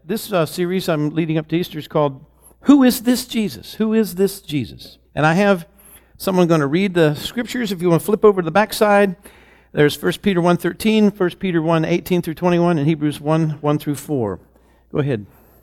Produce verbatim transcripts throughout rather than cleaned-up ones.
this uh, series I'm leading up to Easter is called, Who is this Jesus? Who is this Jesus? And I have someone going to read the scriptures. If you want to flip over to the backside, there's First Peter one thirteen, First Peter one eighteen through twenty-one, and Hebrews one one through four. Go ahead.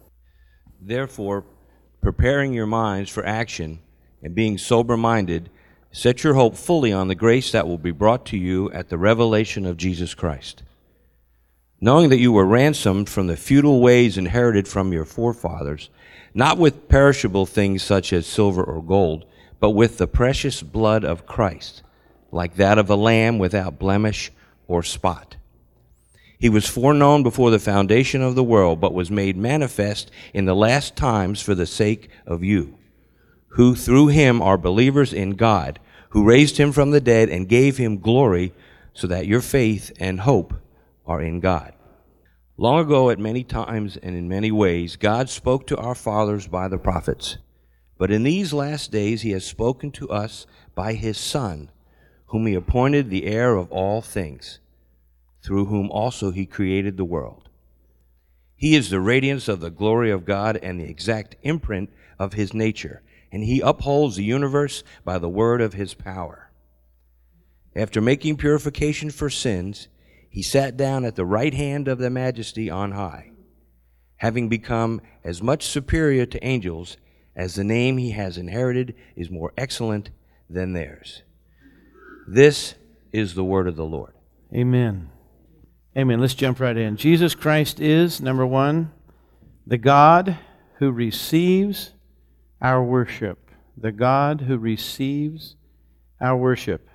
Therefore, preparing your minds for action and being sober-minded, set your hope fully on the grace that will be brought to you at the revelation of Jesus Christ. Knowing that you were ransomed from the futile ways inherited from your forefathers, not with perishable things such as silver or gold, but with the precious blood of Christ, like that of a lamb without blemish or spot. He was foreknown before the foundation of the world, but was made manifest in the last times for the sake of you, who through him are believers in God, who raised him from the dead and gave him glory, so that your faith and hope are in God. Long ago, at many times and in many ways, God spoke to our fathers by the prophets. But in these last days he has spoken to us by his Son, whom he appointed the heir of all things, through whom also he created the world. He is the radiance of the glory of God and the exact imprint of his nature, and he upholds the universe by the word of his power. After making purification for sins, he sat down at the right hand of the Majesty on high, having become as much superior to angels as the name he has inherited is more excellent than theirs. This is the word of the Lord. Amen. Amen. Let's jump right in. Jesus Christ is, number one, the God who receives our worship. The God who receives our worship.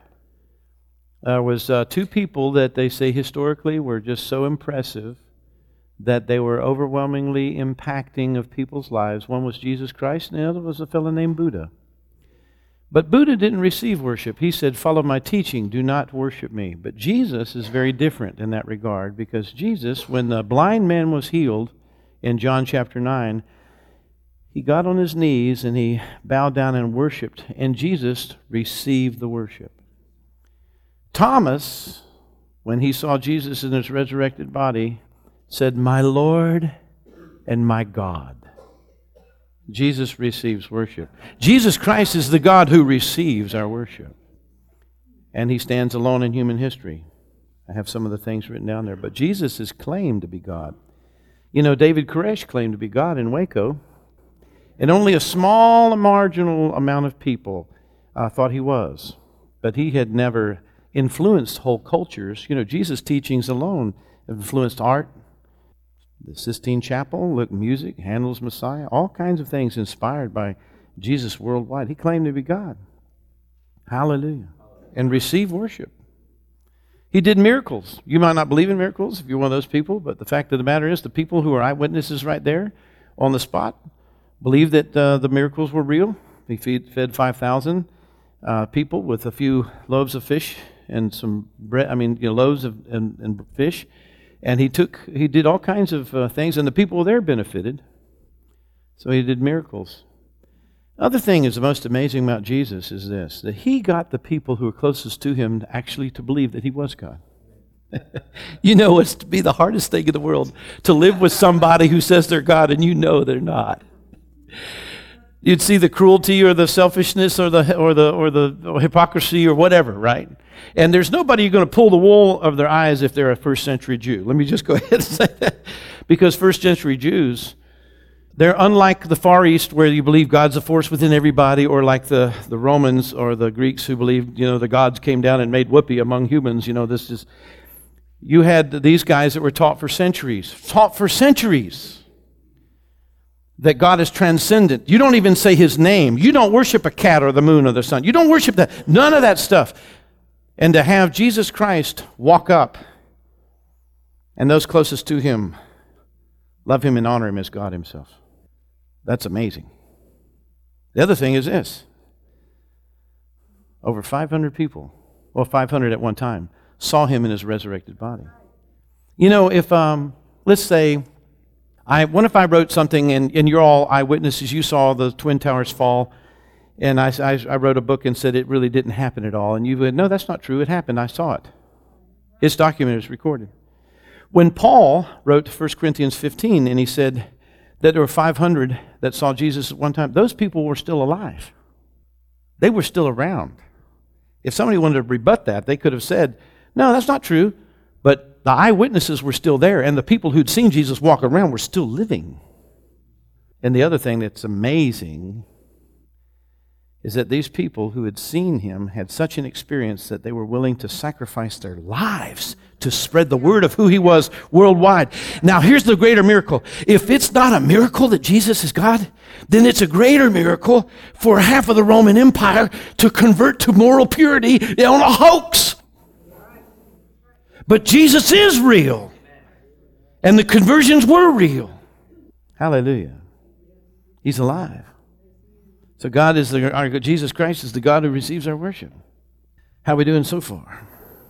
There was uh, two people that they say historically were just so impressive that they were overwhelmingly impacting of people's lives. One was Jesus Christ, and the other was a fellow named Buddha. But Buddha didn't receive worship. He said, follow my teaching, do not worship me. But Jesus is very different in that regard, because Jesus, when the blind man was healed in John chapter nine, he got on his knees and he bowed down and worshiped, and Jesus received the worship. Thomas, when he saw Jesus in his resurrected body, said, my Lord and my God. Jesus receives worship. Jesus Christ is the God who receives our worship. And he stands alone in human history. I have some of the things written down there. But Jesus is claimed to be God. You know, David Koresh claimed to be God in Waco. And only a small, marginal amount of people uh, thought he was. But he had never influenced whole cultures. You know, Jesus' teachings alone have influenced art, the Sistine Chapel, look, music, Handel's Messiah, all kinds of things inspired by Jesus worldwide. He claimed to be God. Hallelujah. And receive worship. He did miracles. You might not believe in miracles if you're one of those people, but the fact of the matter is the people who are eyewitnesses right there on the spot believe that uh, the miracles were real. He feed, fed five thousand uh, people with a few loaves of fish and some bread, I mean, you know, loaves of and, and fish. And he took, he did all kinds of uh, things, and the people there benefited. So he did miracles. Other thing is the most amazing about Jesus is this, that he got the people who are closest to him actually to believe that he was God. You know, it's to be the hardest thing in the world, to live with somebody who says they're God and you know they're not. You'd see the cruelty or the selfishness or the or the or the or hypocrisy or whatever, right? And there's nobody going to pull the wool of their eyes if they're a first century Jew. Let me just go ahead and say that. Because first century Jews, they're unlike the Far East where you believe God's a force within everybody, or like the, the Romans or the Greeks who believed, you know, the gods came down and made whoopee among humans. You know, this is, you had these guys that were taught for centuries, taught for centuries. That God is transcendent. You don't even say his name. You don't worship a cat or the moon or the sun. You don't worship that. None of that stuff. And to have Jesus Christ walk up and those closest to him love him and honor him as God himself. That's amazing. The other thing is this. Over five hundred people, well, five hundred at one time, saw him in his resurrected body. You know, if, um, let's say, I, what if I wrote something and, and you're all eyewitnesses, you saw the Twin Towers fall, and I, I, I wrote a book and said it really didn't happen at all, and you would, no, that's not true, it happened, I saw it. It's documented, it's recorded. When Paul wrote First Corinthians fifteen, and he said, that there were five hundred that saw Jesus at one time, those people were still alive. They were still around. If somebody wanted to rebut that, they could have said, no, that's not true. But the eyewitnesses were still there, and the people who'd seen Jesus walk around were still living. And the other thing that's amazing is that these people who had seen him had such an experience that they were willing to sacrifice their lives to spread the word of who he was worldwide. Now, here's the greater miracle. If it's not a miracle that Jesus is God, then it's a greater miracle for half of the Roman Empire to convert to moral purity on a hoax. But Jesus is real, and the conversions were real. Hallelujah. He's alive. So God is the, our, Jesus Christ is the God who receives our worship. How are we doing so far?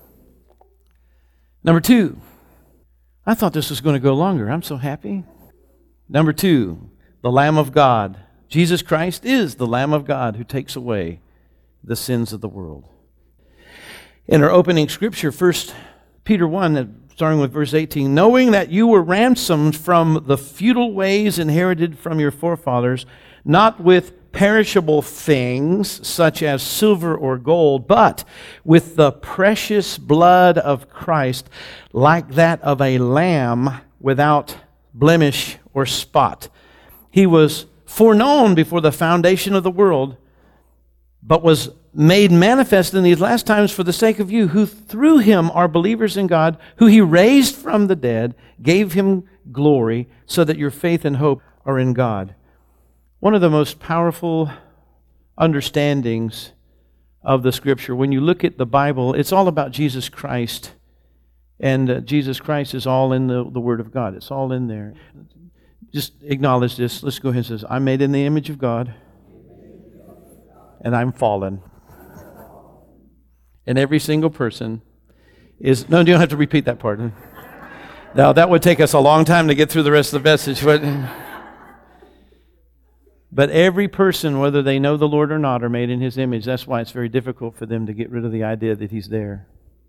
Number two, I thought this was going to go longer. I'm so happy. Number two, the Lamb of God. Jesus Christ is the Lamb of God who takes away the sins of the world. In our opening scripture, First Peter one, starting with verse eighteen, knowing that you were ransomed from the futile ways inherited from your forefathers, not with perishable things such as silver or gold, but with the precious blood of Christ, like that of a lamb without blemish or spot. He was foreknown before the foundation of the world, but was made manifest in these last times for the sake of you, who through him are believers in God, who he raised from the dead, gave him glory, so that your faith and hope are in God. One of the most powerful understandings of the Scripture, when you look at the Bible, it's all about Jesus Christ. And uh, Jesus Christ is all in the, the Word of God. It's all in there. Just acknowledge this. Let's go ahead and say, I'm made in the image of God, and I'm fallen. And every single person is... No, you don't have to repeat that part. Now, that would take us a long time to get through the rest of the message. But... But every person, whether they know the Lord or not, are made in his image. That's why it's very difficult for them to get rid of the idea that he's there.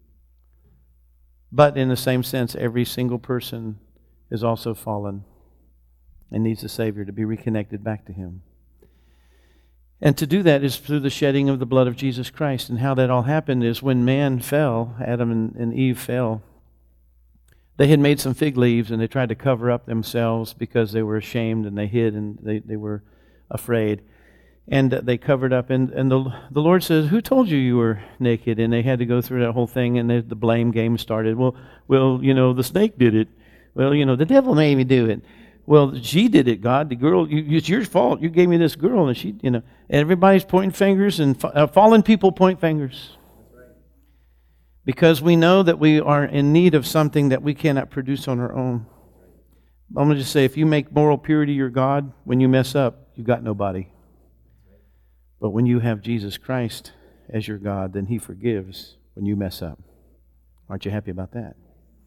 But in the same sense, every single person is also fallen and needs a Savior to be reconnected back to him. And to do that is through the shedding of the blood of Jesus Christ. And how that all happened is when man fell, Adam and, and Eve fell, they had made some fig leaves and they tried to cover up themselves because they were ashamed, and they hid and they, they were afraid, and they covered up, and, and the the Lord says, who told you you were naked? And they had to go through that whole thing, and they, the blame game started. Well, well, you know, the snake did it. Well, you know, the devil made me do it. Well, she did it, God. The girl, you, it's your fault. You gave me this girl, and she, you know, everybody's pointing fingers, and uh, fallen people point fingers. Because we know that we are in need of something that we cannot produce on our own. I'm going to just say, if you make moral purity your God, when you mess up, you've got nobody. But when you have Jesus Christ as your God, then he forgives when you mess up. Aren't you happy about that?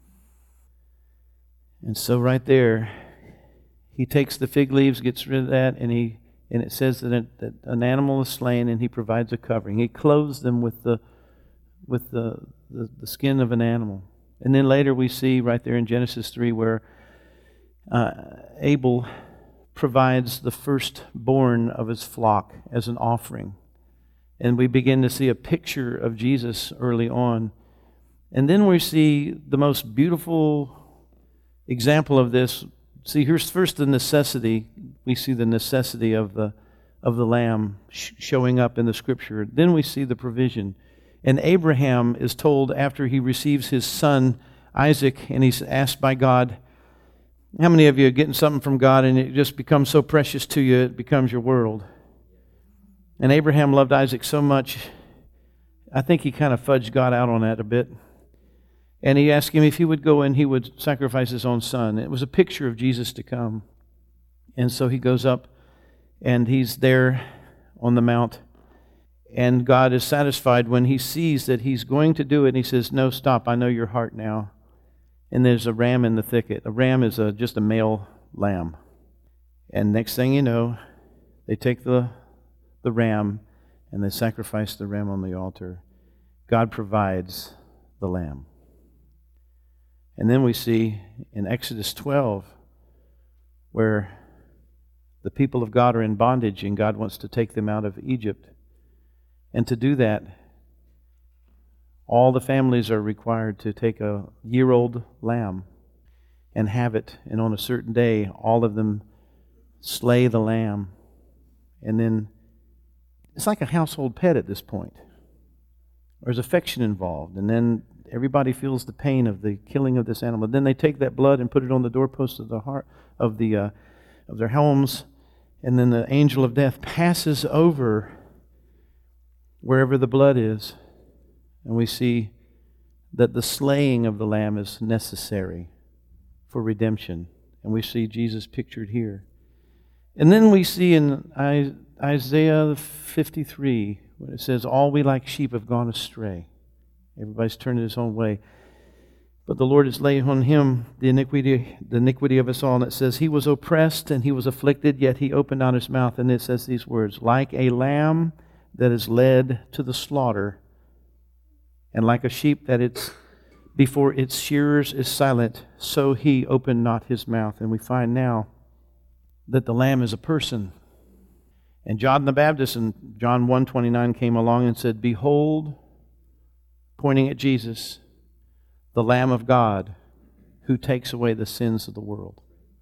And so right there, he takes the fig leaves, gets rid of that, and he and it says that, it, that an animal is slain, and he provides a covering. He clothes them with the with the, the, the skin of an animal. And then later we see right there in Genesis three where uh, Abel provides the firstborn of his flock as an offering. And we begin to see a picture of Jesus early on. And then we see the most beautiful example of this. See, here's first the necessity. We see the necessity of the of the lamb sh- showing up in the Scripture. Then we see the provision. And Abraham is told after he receives his son Isaac, and he's asked by God, how many of you are getting something from God and it just becomes so precious to you, it becomes your world? And Abraham loved Isaac so much, I think he kind of fudged God out on that a bit. And he asked him if he would go and he would sacrifice his own son. It was a picture of Jesus to come. And so he goes up and he's there on the mount. And God is satisfied when he sees that he's going to do it. And he says, no, stop, I know your heart now. And there's a ram in the thicket. A ram is a, just a male lamb. And next thing you know, they take the, the ram and they sacrifice the ram on the altar. God provides the lamb. And then we see in Exodus twelve where The people of God are in bondage, and God wants to take them out of Egypt. And to do that, all the families are required to take a year-old lamb and have it. And on a certain day, all of them slay the lamb. And then it's like a household pet at this point. There's affection involved. And then everybody feels the pain of the killing of this animal. Then they take that blood and put it on the doorpost of the heart of the uh, of their homes. And then the angel of death passes over wherever the blood is. And we see that the slaying of the lamb is necessary for redemption. And we see Jesus pictured here. And then we see in Isaiah fifty-three, when it says, all we like sheep have gone astray. Everybody's turned his own way. But the Lord has laid on him the iniquity, the iniquity of us all. And it says, he was oppressed and he was afflicted, yet he opened not his mouth. And it says these words, like a lamb that is led to the slaughter, and like a sheep that it's before its shearers is silent, so he opened not his mouth. And we find now that the lamb is a person. And John the Baptist in John one twenty-nine came along and said, behold, pointing at Jesus, the Lamb of God who takes away the sins of the world.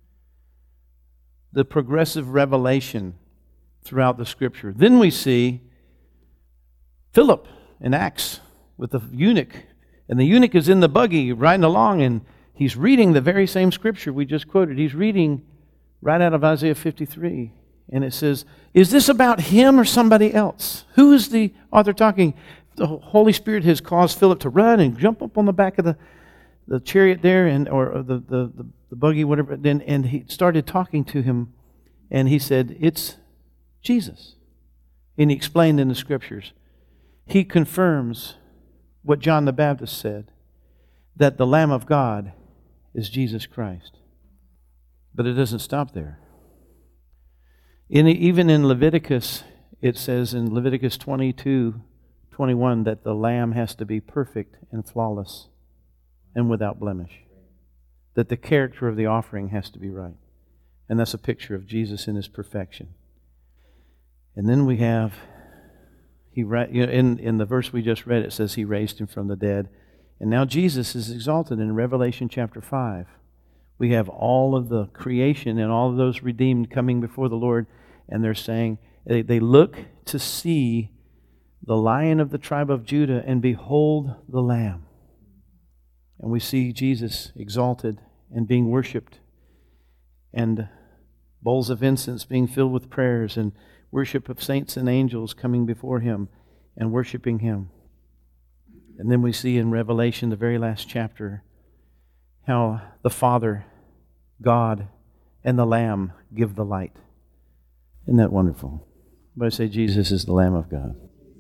The progressive revelation throughout the Scripture. Then we see Philip in Acts with the eunuch. And the eunuch is in the buggy riding along, and he's reading the very same Scripture we just quoted. He's reading right out of Isaiah fifty-three. And it says, is this about him or somebody else? Who is the author talking? The Holy Spirit has caused Philip to run and jump up on the back of the, the chariot there, and or the, the, the, the buggy, whatever. Then and he started talking to him, and he said, it's Jesus. And he explained in the Scriptures. He confirms what John the Baptist said, that the Lamb of God is Jesus Christ. But it doesn't stop there. In, even in Leviticus, it says in Leviticus twenty-two, twenty-one that the lamb has to be perfect and flawless and without blemish. That the character of the offering has to be right. And that's a picture of Jesus in his perfection. And then we have, he you know, in, in the verse we just read, it says he raised him from the dead. And now Jesus is exalted in Revelation chapter five. We have all of the creation and all of those redeemed coming before the Lord, and they're saying, they, they look to see the Lion of the tribe of Judah, and behold the Lamb. And we see Jesus exalted and being worshipped, and bowls of incense being filled with prayers, and worship of saints and angels coming before him and worshiping him. And then we see in Revelation, the very last chapter, how the Father, God, and the Lamb give the light. Isn't that wonderful? Everybody say, Jesus is the Lamb of God.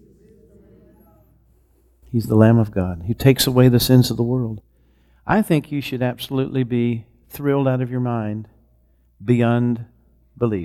He's the Lamb of God who takes away the sins of the world. I think you should absolutely be thrilled out of your mind beyond belief.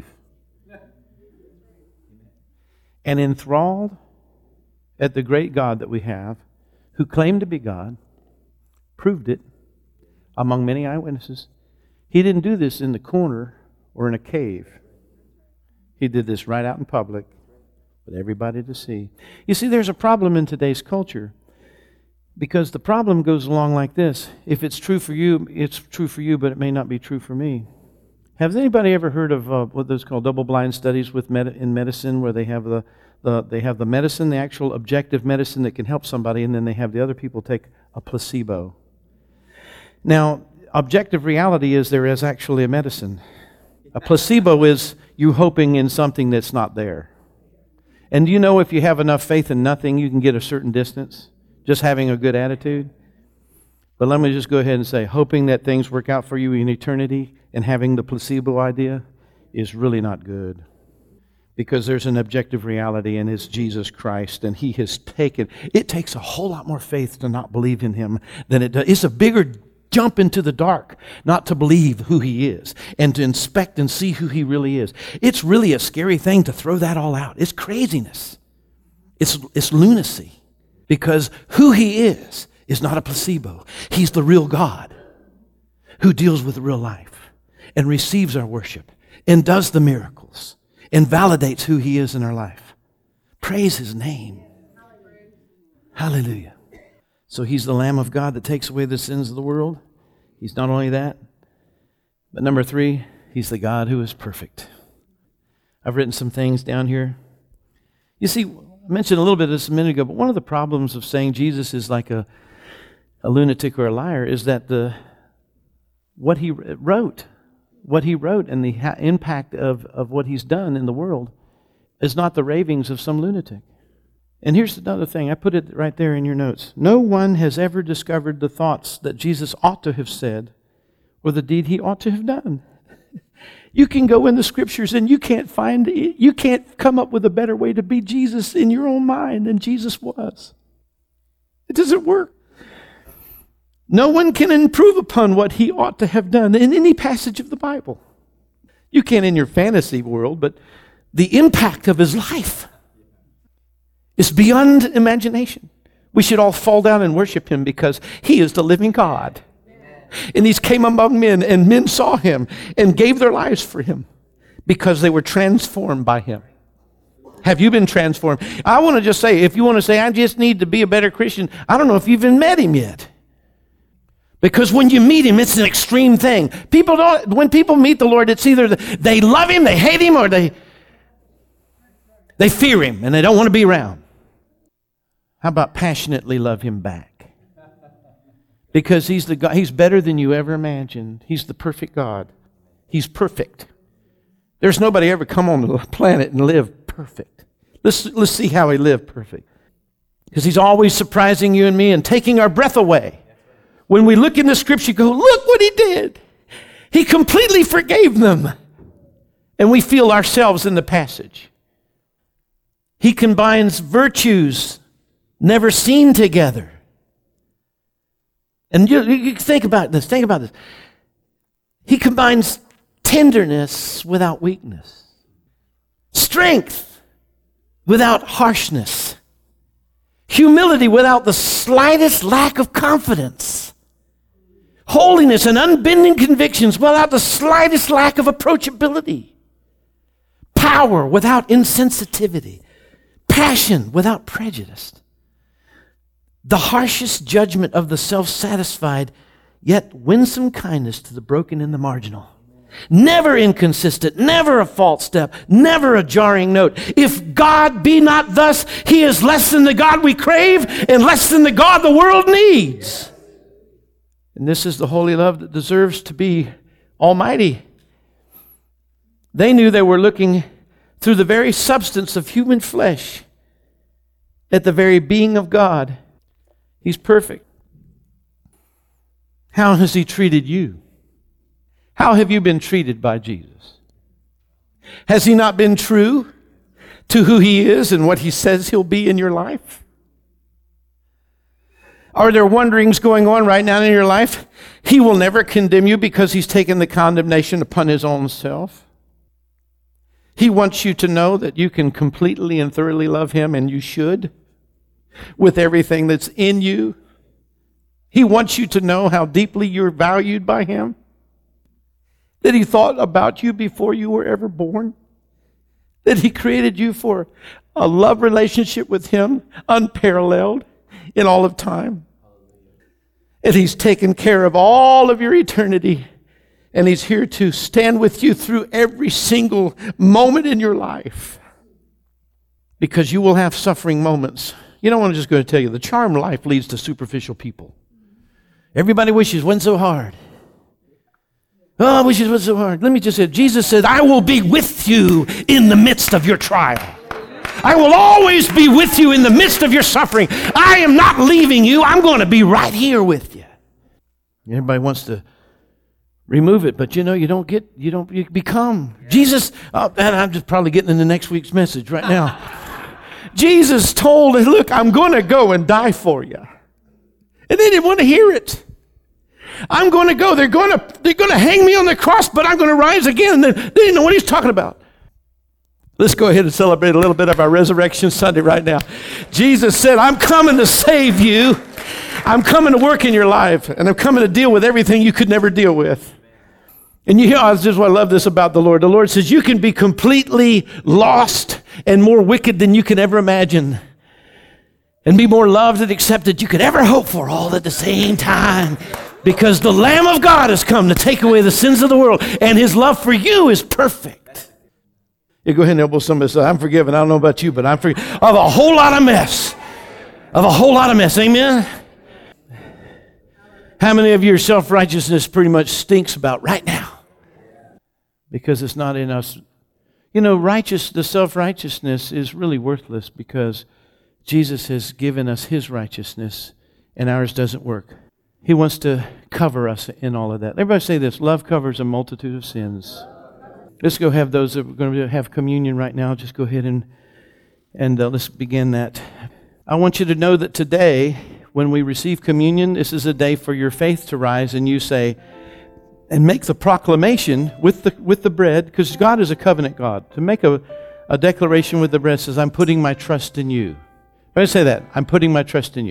And enthralled at the great God that we have, who claimed to be God, proved it among many eyewitnesses. He didn't do this in the corner or in a cave. He did this right out in public for everybody to see. You see, there's a problem in today's culture, because the problem goes along like this. If it's true for you, it's true for you, but it may not be true for me. Has anybody ever heard of uh, what those called double-blind studies with med- in medicine, where they have the, the they have the medicine, the actual objective medicine that can help somebody, and then they have the other people take a placebo? Now, objective reality is there is actually a medicine. A placebo is you hoping in something that's not there. And do you know if you have enough faith in nothing, you can get a certain distance, just having a good attitude? But let me just go ahead and say, hoping that things work out for you in eternity and having the placebo idea is really not good. Because there's an objective reality, and it's Jesus Christ, and He has taken, it takes a whole lot more faith to not believe in Him than it does. It's a bigger jump into the dark not to believe who He is and to inspect and see who He really is. It's really a scary thing to throw that all out. It's craziness. It's, it's lunacy. Because who He is is not a placebo. He's the real God who deals with real life and receives our worship and does the miracles and validates who he is in our life. Praise his name. Hallelujah. So he's the Lamb of God that takes away the sins of the world. He's not only that, but number three, he's the God who is perfect. I've written some things down here. You see, I mentioned a little bit of this a minute ago, but one of the problems of saying Jesus is like a, a lunatic or a liar is that the what he wrote, what he wrote and the ha- impact of, of what he's done in the world is not the ravings of some lunatic. And here's another thing. I put it right there in your notes. No one has ever discovered the thoughts that Jesus ought to have said or the deed he ought to have done. You can go in the scriptures and you can't find, you can't come up with a better way to be Jesus in your own mind than Jesus was. It doesn't work. No one can improve upon what he ought to have done in any passage of the Bible. You can in your fantasy world, but the impact of his life is beyond imagination. We should all fall down and worship him because he is the living God. And he came among men, and men saw him and gave their lives for him because they were transformed by him. Have you been transformed? I want to just say, if you want to say, I just need to be a better Christian, I don't know if you've even met him yet. Because when you meet him, it's an extreme thing. People don't, when people meet the Lord, it's either they love him, they hate him, or they, they fear him and they don't want to be around. How about passionately love him back? Because he's the God, he's better than you ever imagined. He's the perfect God. He's perfect. There's nobody ever come on the planet and live perfect. Let's, let's see how he lived perfect. Because he's always surprising you and me and taking our breath away. When we look in the scripture, go, look what he did. He completely forgave them. And we feel ourselves in the passage. He combines virtues never seen together. And you, you think about this, think about this. He combines tenderness without weakness. Strength without harshness. Humility without the slightest lack of confidence. Holiness and unbending convictions without the slightest lack of approachability. Power without insensitivity. Passion without prejudice. The harshest judgment of the self-satisfied, yet winsome kindness to the broken and the marginal. Never inconsistent, never a false step, never a jarring note. If God be not thus, he is less than the God we crave and less than the God the world needs. And this is the holy love that deserves to be almighty. They knew they were looking through the very substance of human flesh at the very being of God. He's perfect. How has he treated you? How have you been treated by Jesus? Has he not been true to who he is and what he says he'll be in your life? Are there wonderings going on right now in your life? He will never condemn you because he's taken the condemnation upon his own self. He wants you to know that you can completely and thoroughly love him, and you should, with everything that's in you. He wants you to know how deeply you're valued by him. That he thought about you before you were ever born. That he created you for a love relationship with him, unparalleled in all of time. And he's taken care of all of your eternity. And he's here to stand with you through every single moment in your life. Because you will have suffering moments. You know what I'm just going to tell you. The charmed life leads to superficial people. Everybody wishes, went so hard. Oh, I wish it was so hard. Let me just say, Jesus said, I will be with you in the midst of your trial. I will always be with you in the midst of your suffering. I am not leaving you. I'm going to be right here with you. Everybody wants to remove it, but you know, you don't get, you don't you become. Jesus, oh, and I'm just probably getting into next week's message right now. Jesus told, look, I'm going to go and die for you. And they didn't want to hear it. I'm going to go. They're going to, they're going to hang me on the cross, but I'm going to rise again. And they didn't know what he's talking about. Let's go ahead and celebrate a little bit of our Resurrection Sunday right now. Jesus said, I'm coming to save you. I'm coming to work in your life. And I'm coming to deal with everything you could never deal with. And you know, this is what I love this about the Lord. The Lord says you can be completely lost and more wicked than you can ever imagine, and be more loved and accepted you could ever hope for, all at the same time. Because the Lamb of God has come to take away the sins of the world, and His love for you is perfect. You go ahead and elbow somebody and say, I'm forgiven. I don't know about you, but I'm forgiven of a whole lot of mess. Of a whole lot of mess. Amen? How many of your self-righteousness pretty much stinks about right now? Because it's not in us. You know, righteous, the self-righteousness is really worthless because Jesus has given us His righteousness and ours doesn't work. He wants to cover us in all of that. Everybody say this: love covers a multitude of sins. Let's go have those that are going to have communion right now. Just go ahead and, and uh, let's begin that. I want you to know that today, when we receive communion, this is a day for your faith to rise and you say, and make the proclamation with the with the bread, because God is a covenant God. To make a, a declaration with the bread says, I'm putting my trust in you. Let's say that. I'm putting my trust in you.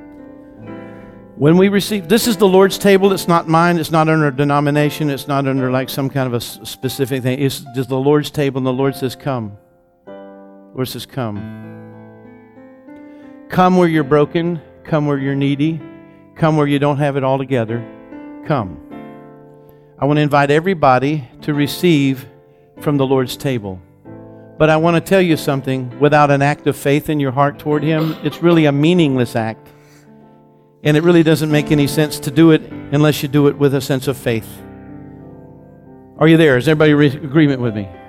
When we receive, this is the Lord's table. It's not mine. It's not under denomination. It's not under like some kind of a specific thing. It's just the Lord's table, and the Lord says, come. The Lord says, come. Come where you're broken. Come where you're needy. Come where you don't have it all together. Come. I want to invite everybody to receive from the Lord's table. But I want to tell you something. Without an act of faith in your heart toward Him, it's really a meaningless act. And it really doesn't make any sense to do it unless you do it with a sense of faith. Are you there? Is everybody in agreement with me?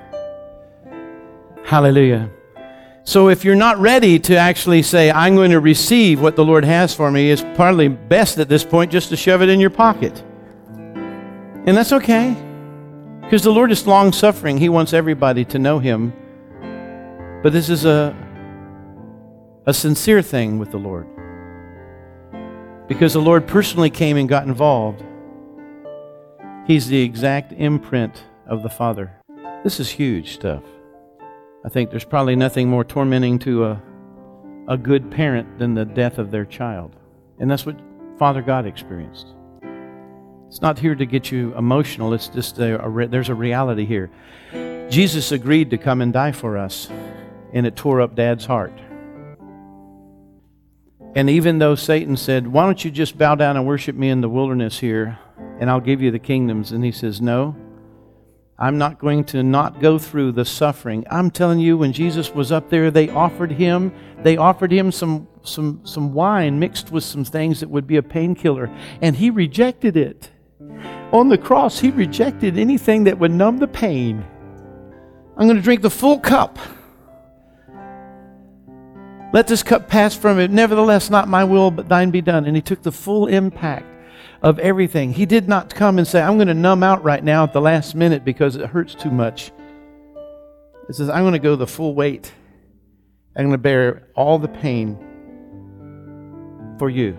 Hallelujah. So if you're not ready to actually say, I'm going to receive what the Lord has for me, it's probably best at this point just to shove it in your pocket. And that's okay. Because the Lord is long-suffering. He wants everybody to know Him. But this is a, a sincere thing with the Lord. Because the Lord personally came and got involved. He's the exact imprint of the Father. This is huge stuff. I think there's probably nothing more tormenting to a, a good parent than the death of their child. And that's what Father God experienced. It's not here to get you emotional. It's just a, a re, there's a reality here. Jesus agreed to come and die for us, and it tore up Dad's heart. And even though Satan said, why don't you just bow down and worship me in the wilderness here, and I'll give you the kingdoms. And he says, no, I'm not going to not go through the suffering. I'm telling you, when Jesus was up there, they offered him, they offered him some, some, some wine mixed with some things that would be a painkiller, and he rejected it. On the cross, he rejected anything that would numb the pain. I'm going to drink the full cup. Let this cup pass from it. Nevertheless, not my will, but thine be done. And he took the full impact of everything. He did not come and say, I'm going to numb out right now at the last minute because it hurts too much. It says, I'm going to go the full weight. I'm going to bear all the pain for you.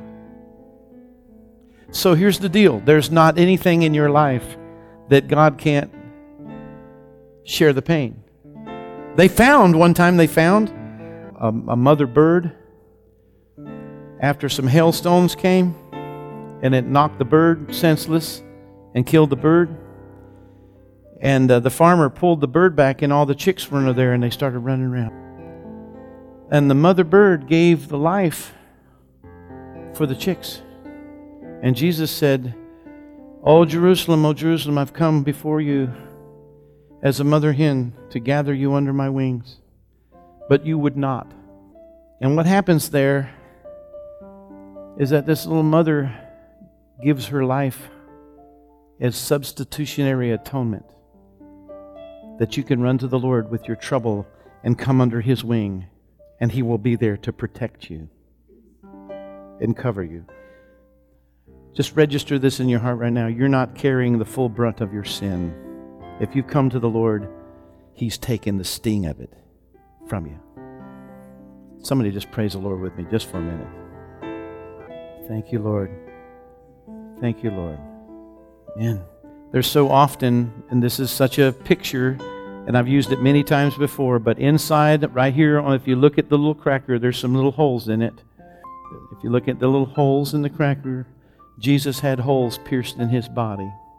So here's the deal. There's not anything in your life that God can't share the pain. They found, one time they found a, a mother bird after some hailstones came, and it knocked the bird senseless and killed the bird. And uh, the farmer pulled the bird back, and all the chicks were under there, and they started running around. And the mother bird gave the life for the chicks. And Jesus said, O Jerusalem, O Jerusalem, I've come before you as a mother hen to gather you under my wings. But you would not. And what happens there is that this little mother gives her life as substitutionary atonement, that you can run to the Lord with your trouble and come under His wing, and He will be there to protect you and cover you. Just register this in your heart right now. You're not carrying the full brunt of your sin. If you come to the Lord, He's taken the sting of it from you. Somebody just praise the Lord with me just for a minute. Thank you, Lord. Thank you, Lord. Man, there's so often, and this is such a picture, and I've used it many times before, but inside, right here, if you look at the little cracker, there's some little holes in it. If you look at the little holes in the cracker, Jesus had holes pierced in His body.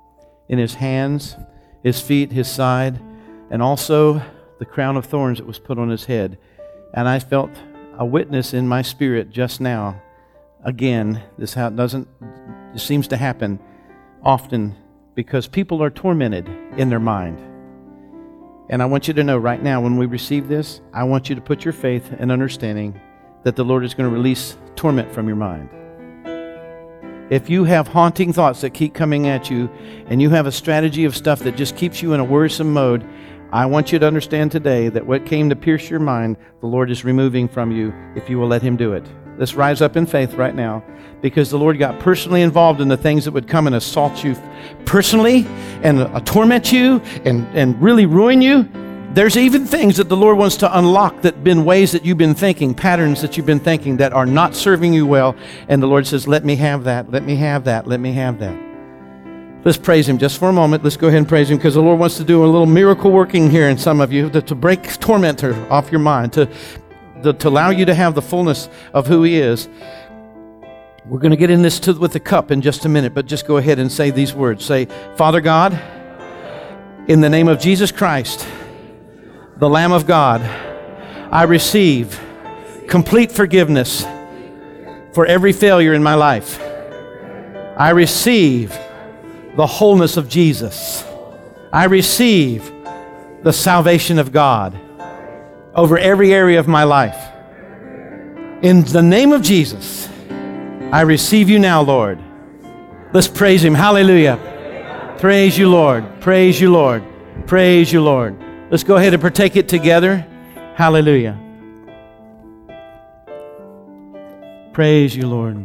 in his hands, his feet, his side, and also the crown of thorns that was put on his head. And I felt a witness in my spirit just now. Again, this how it doesn't, it seems to happen often because people are tormented in their mind. And I want you to know right now, when we receive this, I want you to put your faith and understanding that the Lord is going to release torment from your mind. If you have haunting thoughts that keep coming at you, and you have a strategy of stuff that just keeps you in a worrisome mode, I want you to understand today that what came to pierce your mind, the Lord is removing from you if you will let Him do it. Let's rise up in faith right now, because the Lord got personally involved in the things that would come and assault you personally and uh, torment you and, and really ruin you. There's even things that the Lord wants to unlock that have been ways that you've been thinking, patterns that you've been thinking that are not serving you well. And the Lord says, let me have that, let me have that, let me have that. Let's praise Him just for a moment. Let's go ahead and praise Him, because the Lord wants to do a little miracle working here in some of you to, to break tormentor off your mind, to, to, to allow you to have the fullness of who He is. We're going to get in this to, with the cup in just a minute, but just go ahead and say these words. Say, Father God, in the name of Jesus Christ, the Lamb of God, I receive complete forgiveness for every failure in my life. I receive the wholeness of Jesus. I receive the salvation of God over every area of my life. In the name of Jesus, I receive you now, Lord. Let's praise Him. Hallelujah. Praise you, Lord. Praise you, Lord. Praise you, Lord. Let's go ahead and partake it together. Hallelujah. Praise you, Lord.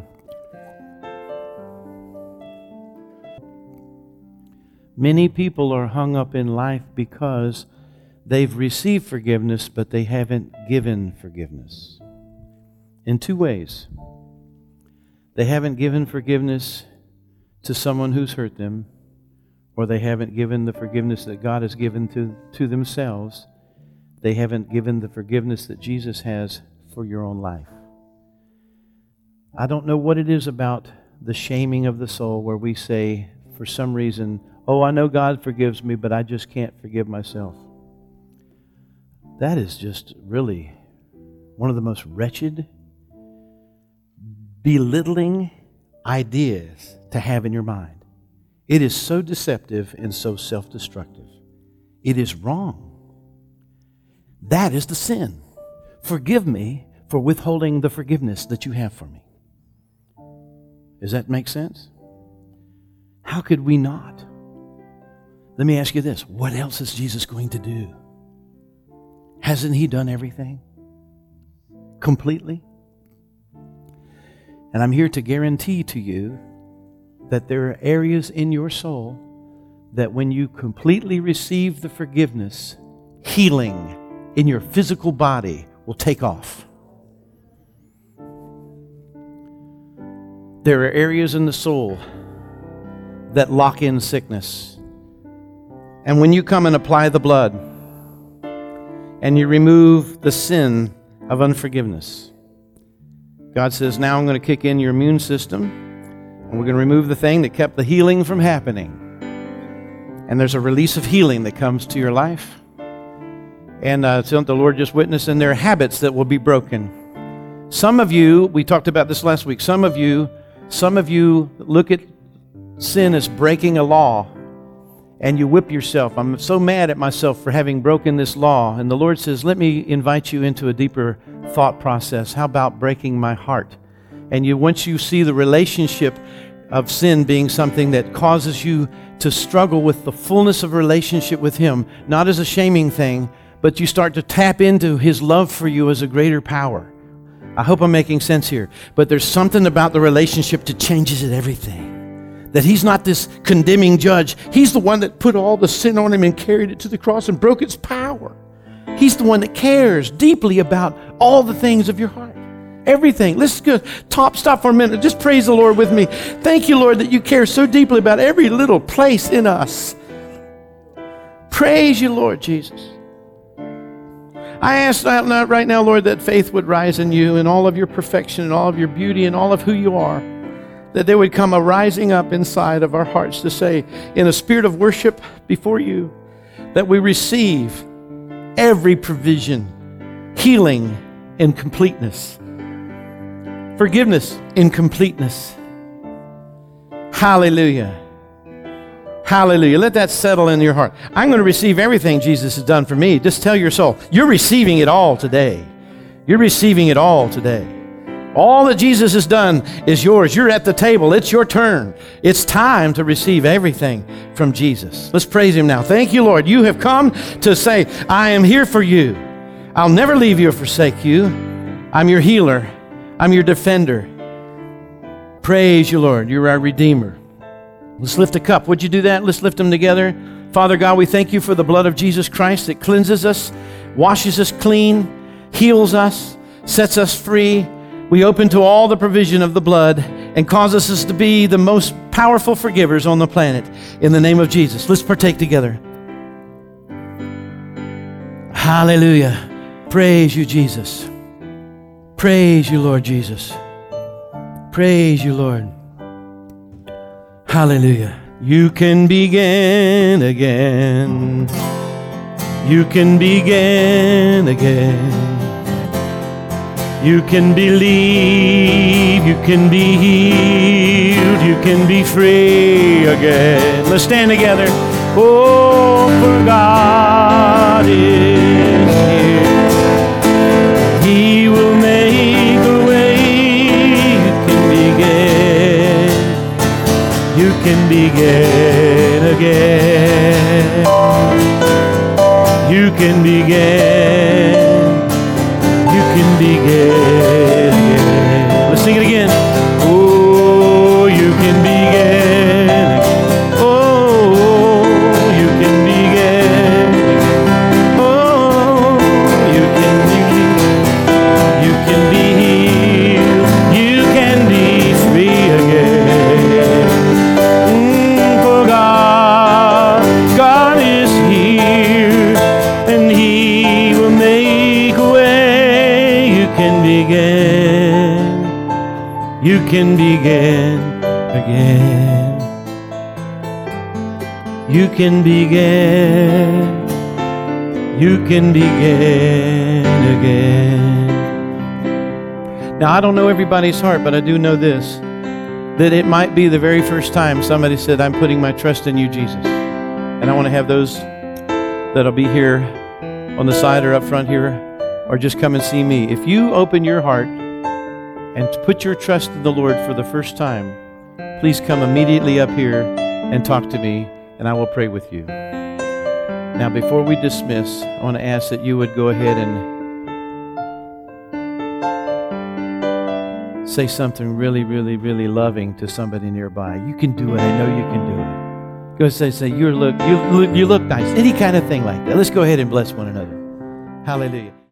Many people are hung up in life because they've received forgiveness, but they haven't given forgiveness. In two ways. They haven't given forgiveness to someone who's hurt them, or they haven't given the forgiveness that God has given to, to themselves. They haven't given the forgiveness that Jesus has for your own life. I don't know what it is about the shaming of the soul where we say, for some reason, oh, I know God forgives me, but I just can't forgive myself. That is just really one of the most wretched, belittling ideas to have in your mind. It is so deceptive and so self-destructive. It is wrong. That is the sin. Forgive me for withholding the forgiveness that you have for me. Does that make sense? How could we not? Let me ask you this. What else is Jesus going to do? Hasn't He done everything? Completely? And I'm here to guarantee to you that there are areas in your soul that when you completely receive the forgiveness, healing in your physical body will take off. There are areas in the soul that lock in sickness. And when you come and apply the blood and you remove the sin of unforgiveness, God says, now I'm going to kick in your immune system, and we're going to remove the thing that kept the healing from happening. And there's a release of healing that comes to your life. And uh, so the Lord just witnessed, and there are habits that will be broken. Some of you, we talked about this last week, some of you, some of you look at sin as breaking a law, and you whip yourself. I'm so mad at myself for having broken this law. And the Lord says, let me invite you into a deeper thought process. How about breaking my heart? And you, once you see the relationship of sin being something that causes you to struggle with the fullness of relationship with Him, not as a shaming thing, but you start to tap into His love for you as a greater power. I hope I'm making sense here. But there's something about the relationship that changes it everything. That He's not this condemning judge. He's the one that put all the sin on Him and carried it to the cross and broke its power. He's the one that cares deeply about all the things of your heart. Everything. Let's go. Top, stop for a minute. Just praise the Lord with me. Thank you, Lord, that you care so deeply about every little place in us. Praise you, Lord Jesus. I ask out loud right now, Lord, that faith would rise in you and all of your perfection and all of your beauty and all of who you are. that there would come a rising up inside of our hearts to say, in a spirit of worship before you, that we receive every provision, healing in completeness, forgiveness in completeness. Hallelujah. Hallelujah. Let that settle in your heart. I'm going to receive everything Jesus has done for me. Just tell your soul, you're receiving it all today. You're receiving it all today. All that Jesus has done is yours. You're at the table. It's your turn. It's time to receive everything from Jesus. Let's praise Him now. Thank you, Lord. You have come to say, I am here for you. I'll never leave you or forsake you. I'm your healer. I'm your defender. Praise you, Lord. You're our Redeemer. Let's lift a cup. Would you do that? Let's lift them together. Father God, we thank you for the blood of Jesus Christ that cleanses us, washes us clean, heals us, sets us free. We open to all the provision of the blood and causes us to be the most powerful forgivers on the planet. In the name of Jesus, let's partake together. Hallelujah. Praise you, Jesus. Praise you, Lord Jesus. Praise you, Lord. Hallelujah. You can begin again. You can begin again. You can believe, you can be healed, you can be free again. Let's stand together. Oh, for God is here. He will make a way. You can begin. You can begin again. You can begin. You can begin again. Let's sing it again. Oh, you can begin again. Oh, you can begin again. Oh, you can begin. You can be healed. You can be free again. Mm, for God, God is here, and He will make a way. You can begin. You can begin again. You can begin. You can begin again. Now, I don't know everybody's heart, but I do know this, that it might be the very first time somebody said, I'm putting my trust in you, Jesus. And I want to have those that'll be here on the side or up front here, or just come and see me. If you open your heart and put your trust in the Lord for the first time, please come immediately up here and talk to me, and I will pray with you. Now, before we dismiss, I want to ask that you would go ahead and say something really, really, really loving to somebody nearby. You can do it. I know you can do it. Go say, say, you look, you look, you look nice. Any kind of thing like that. Let's go ahead and bless one another. Hallelujah.